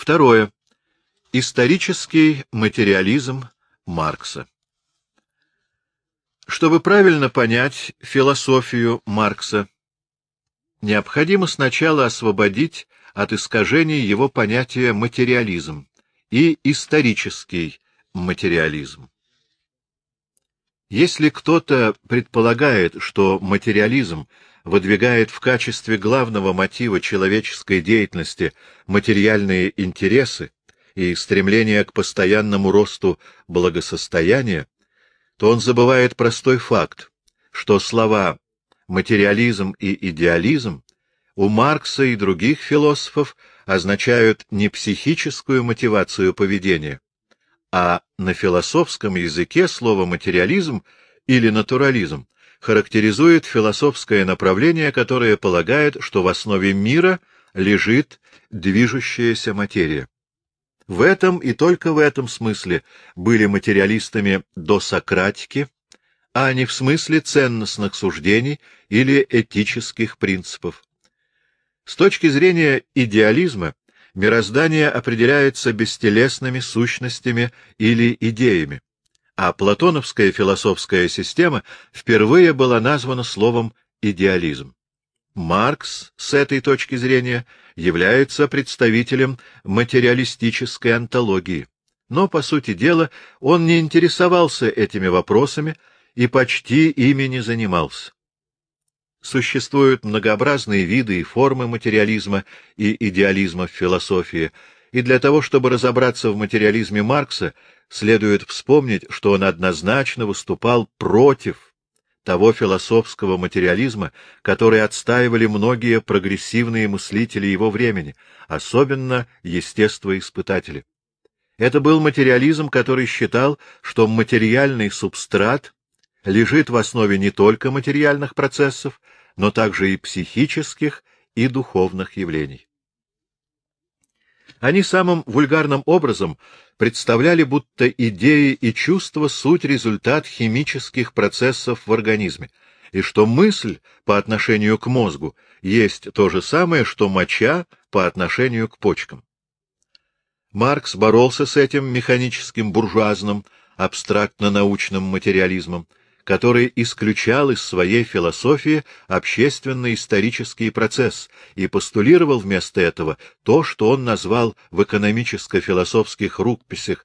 Второе. Исторический материализм Маркса. Чтобы правильно понять философию Маркса, необходимо сначала освободить от искажений его понятия материализм и исторический материализм. Если кто-то предполагает, что материализм выдвигает в качестве главного мотива человеческой деятельности материальные интересы и стремление к постоянному росту благосостояния, то он забывает простой факт, что слова «материализм» и «идеализм» у Маркса и других философов означают не психическую мотивацию поведения, а на философском языке слово «материализм» или «натурализм» характеризует философское направление, которое полагает, что в основе мира лежит движущаяся материя. В этом и только в этом смысле были материалистами до Сократики, а не в смысле ценностных суждений или этических принципов. С точки зрения идеализма мироздание определяется бестелесными сущностями или идеями, а платоновская философская система впервые была названа словом «идеализм». Маркс, с этой точки зрения, является представителем материалистической онтологии, но, по сути дела, он не интересовался этими вопросами и почти ими не занимался. Существуют многообразные виды и формы материализма и идеализма в философии, и для того, чтобы разобраться в материализме Маркса, следует вспомнить, что он однозначно выступал против того философского материализма, который отстаивали многие прогрессивные мыслители его времени, особенно естествоиспытатели. Это был материализм, который считал, что материальный субстрат лежит в основе не только материальных процессов, но также и психических и духовных явлений. Они самым вульгарным образом представляли, будто идеи и чувства — суть результат химических процессов в организме, и что мысль по отношению к мозгу есть то же самое, что моча по отношению к почкам. Маркс боролся с этим механическим буржуазным, абстрактно-научным материализмом, который исключал из своей философии общественно-исторический процесс и постулировал вместо этого то, что он назвал в экономическо-философских рукописях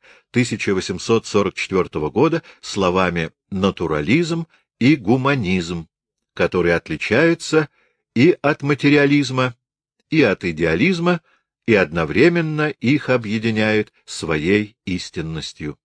1844 года словами «натурализм» и «гуманизм», которые отличаются и от материализма, и от идеализма, и одновременно их объединяют своей истинностью.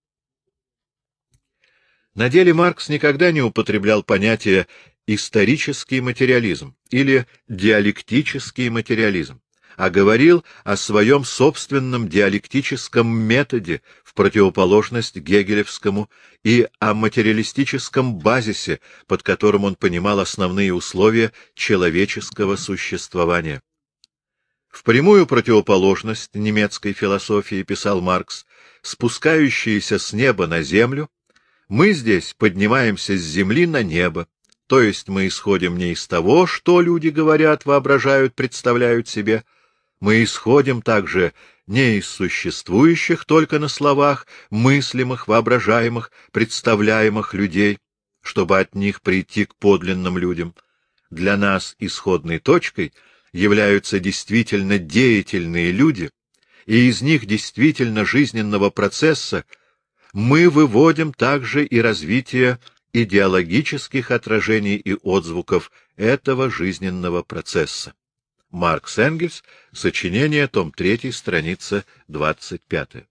На деле Маркс никогда не употреблял понятие «исторический материализм» или «диалектический материализм», а говорил о своем собственном диалектическом методе в противоположность гегелевскому и о материалистическом базисе, под которым он понимал основные условия человеческого существования. В прямую противоположность немецкой философии, писал Маркс, спускающейся с неба на землю, мы здесь поднимаемся с земли на небо, то есть мы исходим не из того, что люди говорят, воображают, представляют себе, мы исходим также не из существующих только на словах, мыслимых, воображаемых, представляемых людей, чтобы от них прийти к подлинным людям. Для нас исходной точкой являются действительно деятельные люди, и из них действительно жизненного процесса мы выводим также и развитие идеологических отражений и отзвуков этого жизненного процесса. Маркс Энгельс, сочинение, том 3, страница 25.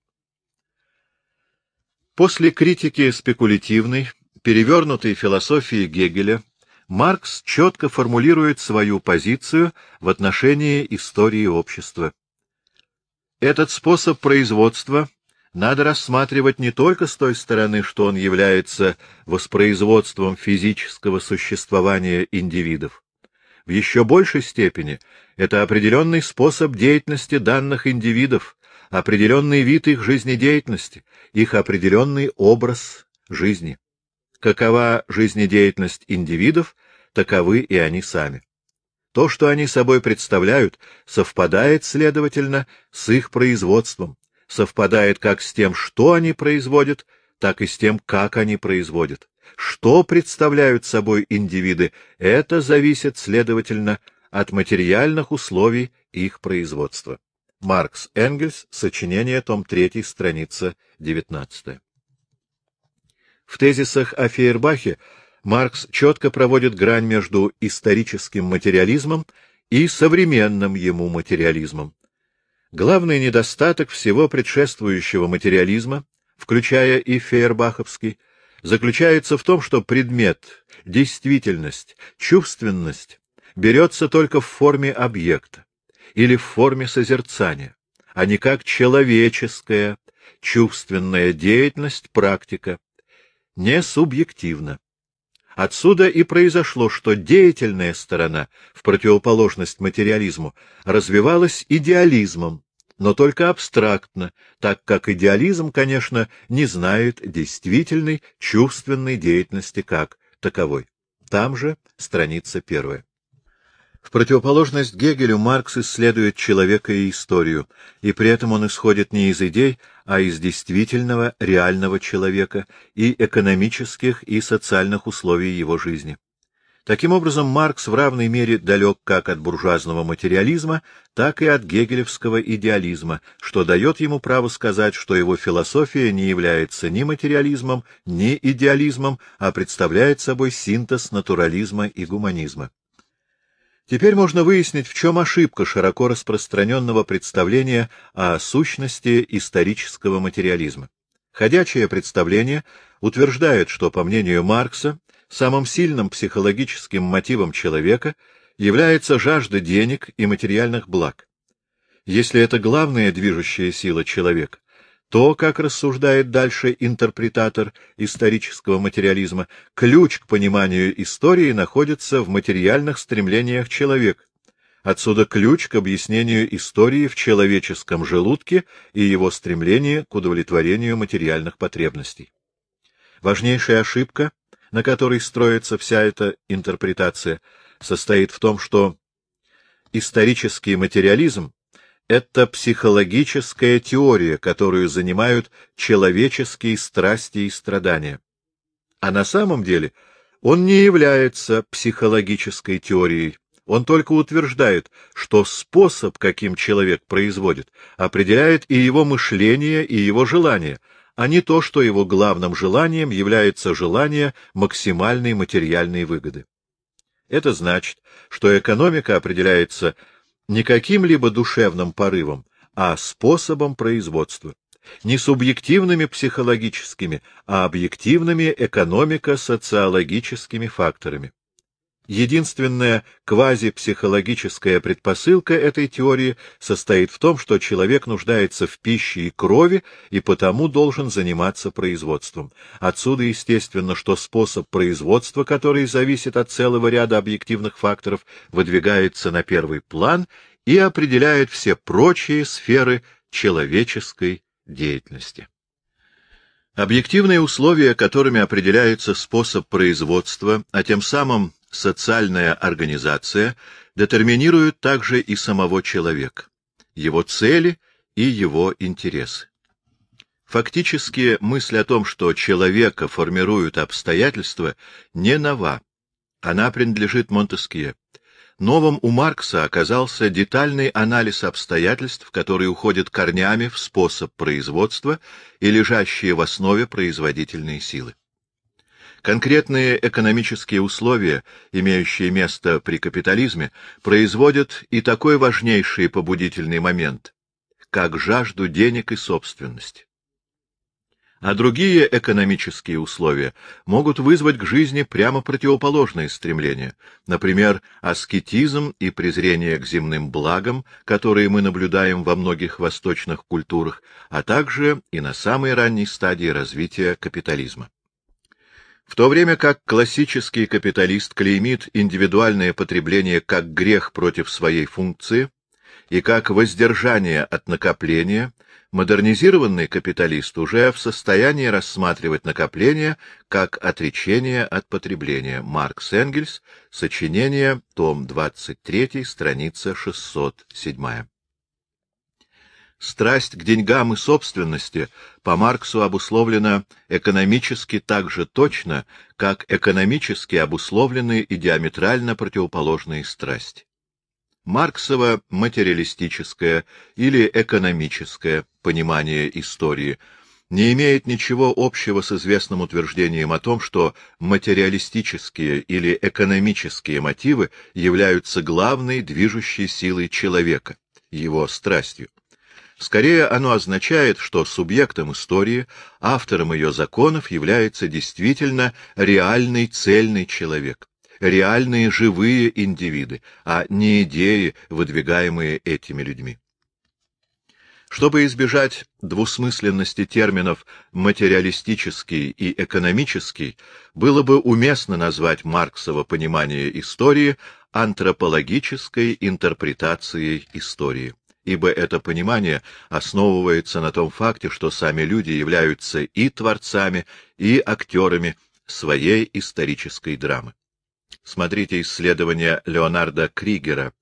После критики спекулятивной, перевернутой философии Гегеля, Маркс четко формулирует свою позицию в отношении истории общества. Этот способ производства надо рассматривать не только с той стороны, что он является воспроизводством физического существования индивидов. В еще большей степени это определенный способ деятельности данных индивидов, определенный вид их жизнедеятельности, их определенный образ жизни. Какова жизнедеятельность индивидов, таковы и они сами. То, что они собой представляют, совпадает, следовательно, с их производством, совпадает как с тем, что они производят, так и с тем, как они производят. Что представляют собой индивиды, это зависит, следовательно, от материальных условий их производства. Маркс Энгельс, сочинение, том 3, страница 19. В тезисах о Фейербахе Маркс четко проводит грань между историческим материализмом и современным ему материализмом. Главный недостаток всего предшествующего материализма, включая и фейербаховский, заключается в том, что предмет, действительность, чувственность берется только в форме объекта или в форме созерцания, а не как человеческая, чувственная деятельность, практика, не субъективно. Отсюда и произошло, что деятельная сторона, в противоположность материализму, развивалась идеализмом, но только абстрактно, так как идеализм, конечно, не знает действительной чувственной деятельности как таковой. Там же страница 1. В противоположность Гегелю Маркс исследует человека и историю, и при этом он исходит не из идей, а из действительного, реального человека и экономических и социальных условий его жизни. Таким образом, Маркс в равной мере далек как от буржуазного материализма, так и от гегелевского идеализма, что дает ему право сказать, что его философия не является ни материализмом, ни идеализмом, а представляет собой синтез натурализма и гуманизма. Теперь можно выяснить, в чем ошибка широко распространенного представления о сущности исторического материализма. Ходячее представление утверждает, что, по мнению Маркса, самым сильным психологическим мотивом человека является жажда денег и материальных благ. Если это главная движущая сила человека, то, как рассуждает дальше интерпретатор исторического материализма, ключ к пониманию истории находится в материальных стремлениях человека. Отсюда ключ к объяснению истории в человеческом желудке и его стремлении к удовлетворению материальных потребностей. Важнейшая ошибка, на которой строится вся эта интерпретация, состоит в том, что исторический материализм — это психологическая теория, которую занимают человеческие страсти и страдания. А на самом деле он не является психологической теорией, он только утверждает, что способ, каким человек производит, определяет и его мышление, и его желание, а не то, что его главным желанием является желание максимальной материальной выгоды. Это значит, что экономика определяется не каким-либо душевным порывом, а способом производства, не субъективными психологическими, а объективными экономико-социологическими факторами. Единственная квазипсихологическая предпосылка этой теории состоит в том, что человек нуждается в пище и крови и потому должен заниматься производством. Отсюда естественно, что способ производства, который зависит от целого ряда объективных факторов, выдвигается на первый план и определяет все прочие сферы человеческой деятельности. Объективные условия, которыми определяется способ производства, а тем самым социальная организация, детерминируют также и самого человека, его цели и его интересы. Фактически мысль о том, что человека формируют обстоятельства, не нова. Она принадлежит Монтескье. Новым у Маркса оказался детальный анализ обстоятельств, которые уходят корнями в способ производства и лежащие в основе производительные силы. Конкретные экономические условия, имеющие место при капитализме, производят и такой важнейший побудительный момент, как жажду денег и собственности. А другие экономические условия могут вызвать к жизни прямо противоположные стремления, например, аскетизм и презрение к земным благам, которые мы наблюдаем во многих восточных культурах, а также и на самой ранней стадии развития капитализма. В то время как классический капиталист клеймит индивидуальное потребление как грех против своей функции и как воздержание от накопления, Модернизированный капиталист уже в состоянии рассматривать накопление как отречение от потребления. Маркс Энгельс, сочинение, том 23, страница 607. Страсть к деньгам и собственности по Марксу обусловлена экономически так же точно, как экономически обусловлены и диаметрально противоположные страсти. Марксово материалистическое или экономическое понимание истории не имеет ничего общего с известным утверждением о том, что материалистические или экономические мотивы являются главной движущей силой человека, его страстью. Скорее, оно означает, что субъектом истории, автором ее законов является действительно реальный цельный человек, реальные живые индивиды, а не идеи, выдвигаемые этими людьми. Чтобы избежать двусмысленности терминов «материалистический» и «экономический», было бы уместно назвать Марксово понимание истории антропологической интерпретацией истории, ибо это понимание основывается на том факте, что сами люди являются и творцами, и актерами своей исторической драмы. Смотрите исследование Леонарда Кригера,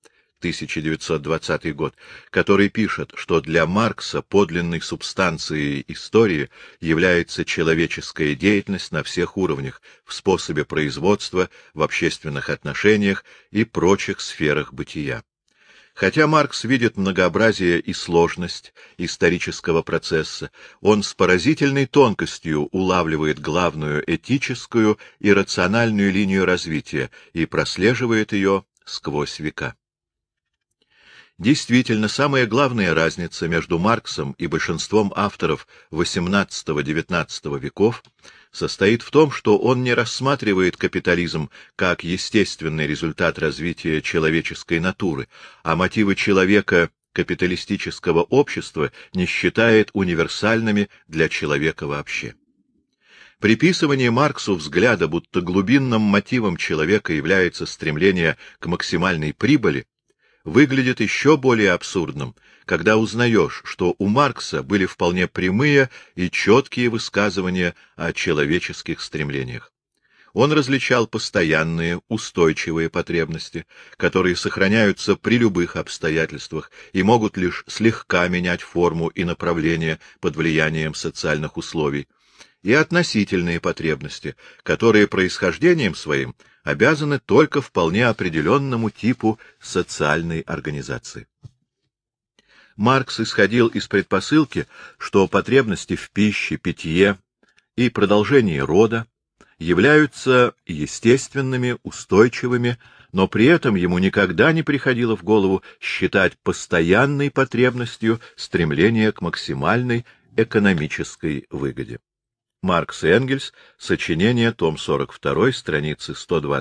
1920 год, который пишет, что для Маркса подлинной субстанцией истории является человеческая деятельность на всех уровнях, в способе производства, в общественных отношениях и прочих сферах бытия. Хотя Маркс видит многообразие и сложность исторического процесса, он с поразительной тонкостью улавливает главную этическую и рациональную линию развития и прослеживает ее сквозь века. Действительно, самая главная разница между Марксом и большинством авторов XVIII-XIX веков состоит в том, что он не рассматривает капитализм как естественный результат развития человеческой натуры, а мотивы человека капиталистического общества не считает универсальными для человека вообще. Приписывание Марксу взгляда, будто глубинным мотивом человека является стремление к максимальной прибыли, выглядит еще более абсурдным, когда узнаешь, что у Маркса были вполне прямые и четкие высказывания о человеческих стремлениях. Он различал постоянные, устойчивые потребности, которые сохраняются при любых обстоятельствах и могут лишь слегка менять форму и направление под влиянием социальных условий, и относительные потребности, которые происхождением своим обязаны только вполне определенному типу социальной организации. Маркс исходил из предпосылки, что потребности в пище, питье и продолжении рода являются естественными, устойчивыми, но при этом ему никогда не приходило в голову считать постоянной потребностью стремление к максимальной экономической выгоде. Маркс и Энгельс, сочинение, том 42, страницы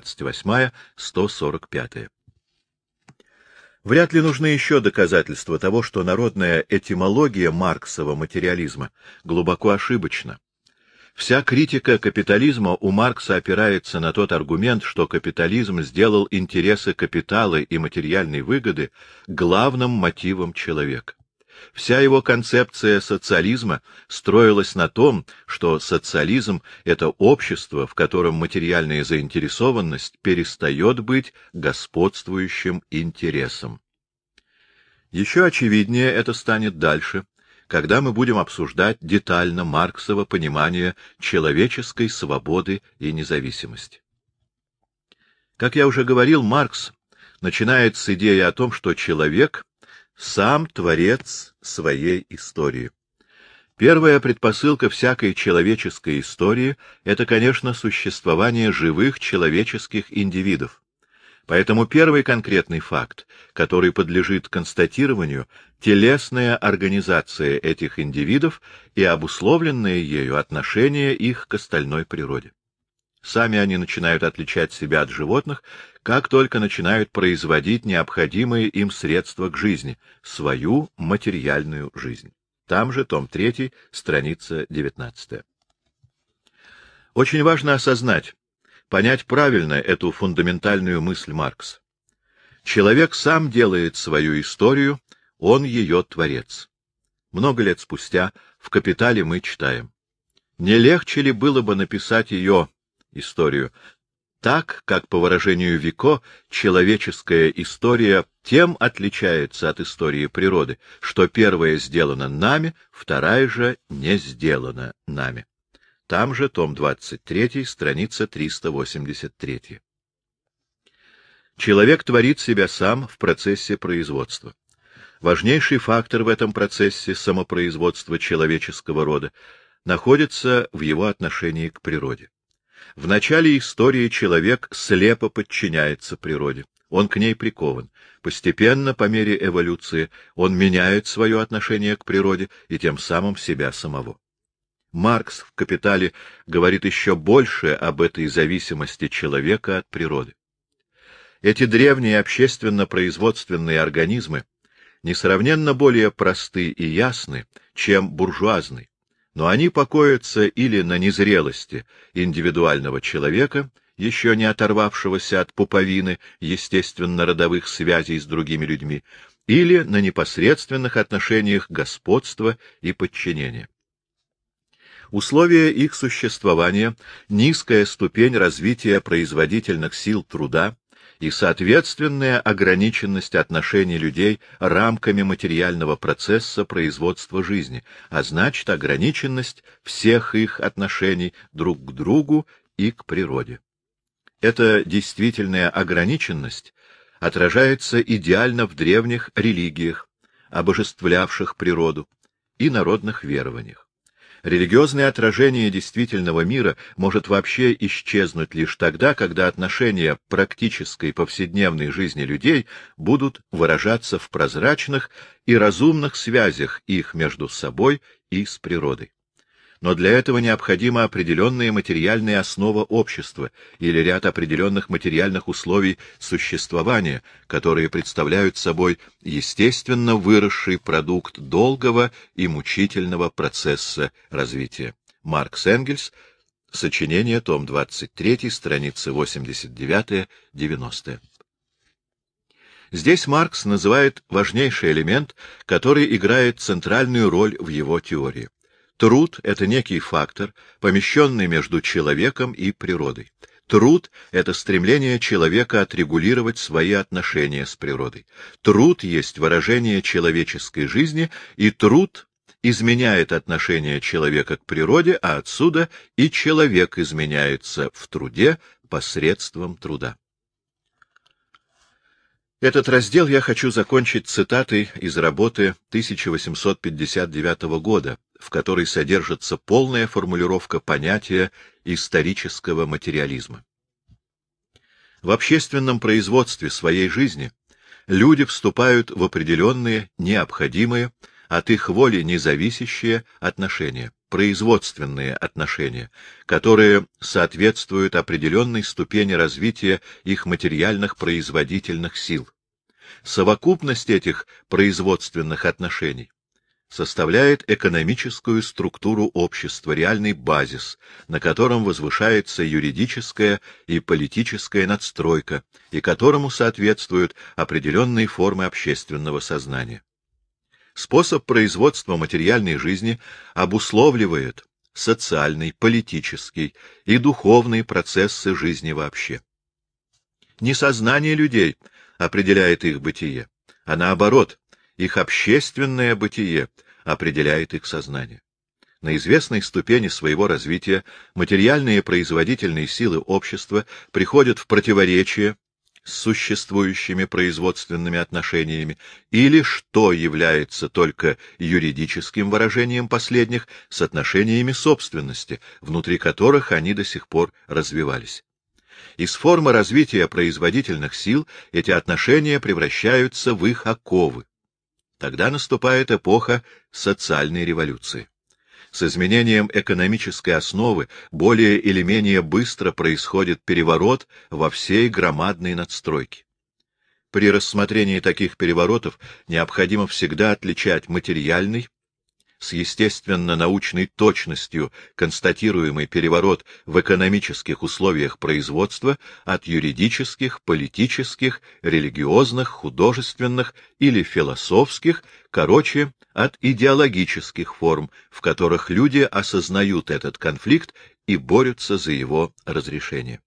128-145. Вряд ли нужны еще доказательства того, что народная этимология Марксова материализма глубоко ошибочна. Вся критика капитализма у Маркса опирается на тот аргумент, что капитализм сделал интересы капитала и материальной выгоды главным мотивом человека. Вся его концепция социализма строилась на том, что социализм — это общество, в котором материальная заинтересованность перестает быть господствующим интересом. Еще очевиднее это станет дальше, когда мы будем обсуждать детально Марксово понимание человеческой свободы и независимости. Как я уже говорил, Маркс начинает с идеи о том, что человек — сам творец своей истории. Первая предпосылка всякой человеческой истории — это, конечно, существование живых человеческих индивидов. Поэтому первый конкретный факт, который подлежит констатированию, — телесная организация этих индивидов и обусловленное ею отношение их к остальной природе. Сами они начинают отличать себя от животных, как только начинают производить необходимые им средства к жизни, свою материальную жизнь. Там же, том 3, страница 19. Очень важно осознать, понять правильно эту фундаментальную мысль Маркса. Человек сам делает свою историю, он ее творец. Много лет спустя в «Капитале» мы читаем: «Не легче ли было бы написать ее, историю, так, как, по выражению Вико, человеческая история тем отличается от истории природы, что первая сделана нами, вторая же не сделана нами». Там же, том 23, страница 383. Человек творит себя сам в процессе производства. Важнейший фактор в этом процессе самопроизводства человеческого рода находится в его отношении к природе. В начале истории человек слепо подчиняется природе, он к ней прикован. Постепенно, по мере эволюции, он меняет свое отношение к природе и тем самым себя самого. Маркс в «Капитале» говорит еще больше об этой зависимости человека от природы. Эти древние общественно-производственные организмы несравненно более просты и ясны, чем буржуазный, но они покоятся или на незрелости индивидуального человека, еще не оторвавшегося от пуповины естественно-родовых связей с другими людьми, или на непосредственных отношениях господства и подчинения. Условия их существования — низкая ступень развития производительных сил труда и соответственная ограниченность отношений людей рамками материального процесса производства жизни, а значит, ограниченность всех их отношений друг к другу и к природе. Эта действительная ограниченность отражается идеально в древних религиях, обожествлявших природу, и народных верованиях. Религиозное отражение действительного мира может вообще исчезнуть лишь тогда, когда отношения практической повседневной жизни людей будут выражаться в прозрачных и разумных связях их между собой и с природой. Но для этого необходима определенная материальная основа общества или ряд определенных материальных условий существования, которые представляют собой естественно выросший продукт долгого и мучительного процесса развития. Маркс Энгельс, сочинение, том 23, страницы 89-90. Здесь Маркс называет важнейший элемент, который играет центральную роль в его теории. Труд — это некий фактор, помещенный между человеком и природой. Труд — это стремление человека отрегулировать свои отношения с природой. Труд есть выражение человеческой жизни, и труд изменяет отношение человека к природе, а отсюда и человек изменяется в труде посредством труда. Этот раздел я хочу закончить цитатой из работы 1859 года, в которой содержится полная формулировка понятия исторического материализма. В общественном производстве своей жизни люди вступают в определенные, необходимые, от их воли независящие отношения, производственные отношения, которые соответствуют определенной ступени развития их материальных производительных сил. Совокупность этих производственных отношений составляет экономическую структуру общества, реальный базис, на котором возвышается юридическая и политическая надстройка, и которому соответствуют определенные формы общественного сознания. Способ производства материальной жизни обусловливает социальный, политический и духовный процессы жизни вообще. Не сознание людей определяет их бытие, а наоборот, их общественное бытие определяет их сознание. На известной ступени своего развития материальные производительные силы общества приходят в противоречие с существующими производственными отношениями, или, что является только юридическим выражением последних, с отношениями собственности, внутри которых они до сих пор развивались. Из формы развития производительных сил эти отношения превращаются в их оковы. Тогда наступает эпоха социальной революции. С изменением экономической основы более или менее быстро происходит переворот во всей громадной надстройке. При рассмотрении таких переворотов необходимо всегда отличать материальный, с естественно-научной точностью констатируемый переворот в экономических условиях производства от юридических, политических, религиозных, художественных или философских, короче, от идеологических форм, в которых люди осознают этот конфликт и борются за его разрешение.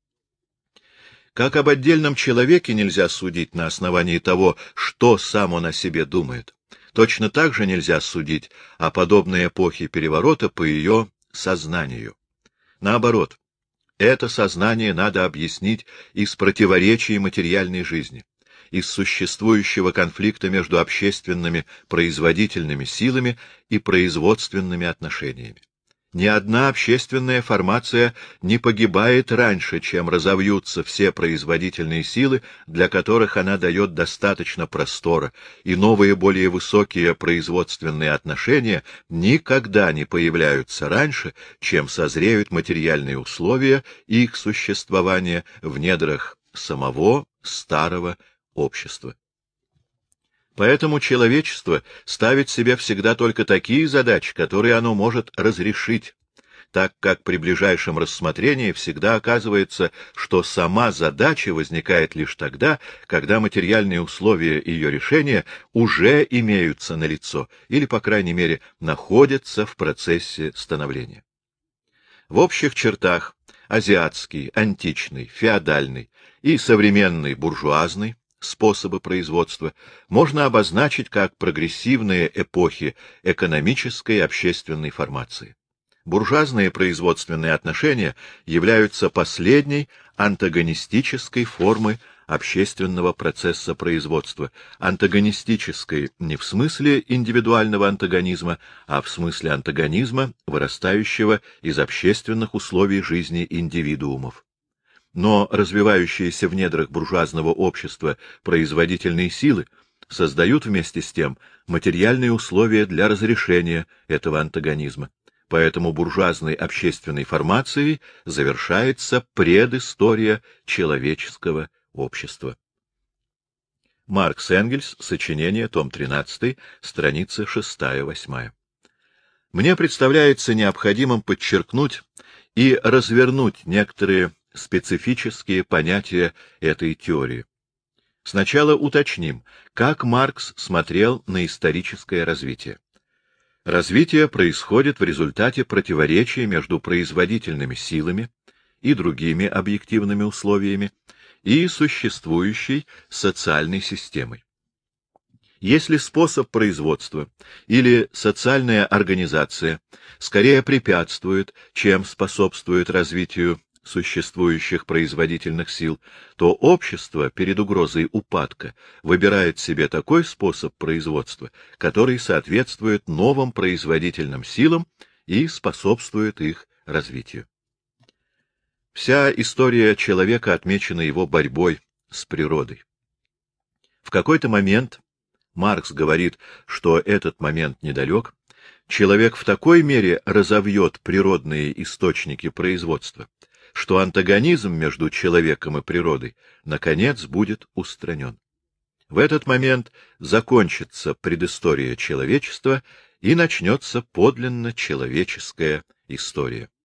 Как об отдельном человеке нельзя судить на основании того, что сам он о себе думает, точно так же нельзя судить о подобной эпохе переворота по ее сознанию. Наоборот, это сознание надо объяснить из противоречий материальной жизни, из существующего конфликта между общественными производительными силами и производственными отношениями. Ни одна общественная формация не погибает раньше, чем разовьются все производительные силы, для которых она дает достаточно простора, и новые, более высокие производственные отношения никогда не появляются раньше, чем созреют материальные условия их существования в недрах самого старого общества. Поэтому человечество ставит себе всегда только такие задачи, которые оно может разрешить, так как при ближайшем рассмотрении всегда оказывается, что сама задача возникает лишь тогда, когда материальные условия ее решения уже имеются налицо или, по крайней мере, находятся в процессе становления. В общих чертах азиатский, античный, феодальный и современный буржуазный способы производства можно обозначить как прогрессивные эпохи экономической и общественной формации. Буржуазные производственные отношения являются последней антагонистической формой общественного процесса производства, антагонистической не в смысле индивидуального антагонизма, а в смысле антагонизма, вырастающего из общественных условий жизни индивидуумов. Но развивающиеся в недрах буржуазного общества производительные силы создают вместе с тем материальные условия для разрешения этого антагонизма. Поэтому буржуазной общественной формацией завершается предыстория человеческого общества. Маркс Энгельс, сочинение, том 13, страницы 6-8. Мне представляется необходимым подчеркнуть и развернуть некоторые специфические понятия этой теории. Сначала уточним, как Маркс смотрел на историческое развитие. Развитие происходит в результате противоречия между производительными силами и другими объективными условиями и существующей социальной системой. Если способ производства или социальная организация скорее препятствует, чем способствует развитию существующих производительных сил, то общество перед угрозой упадка выбирает себе такой способ производства, который соответствует новым производительным силам и способствует их развитию. Вся история человека отмечена его борьбой с природой. В какой-то момент, Маркс говорит, что этот момент недалек, человек в такой мере разовьет природные источники производства, что антагонизм между человеком и природой, наконец, будет устранен. В этот момент закончится предыстория человечества и начнется подлинно человеческая история.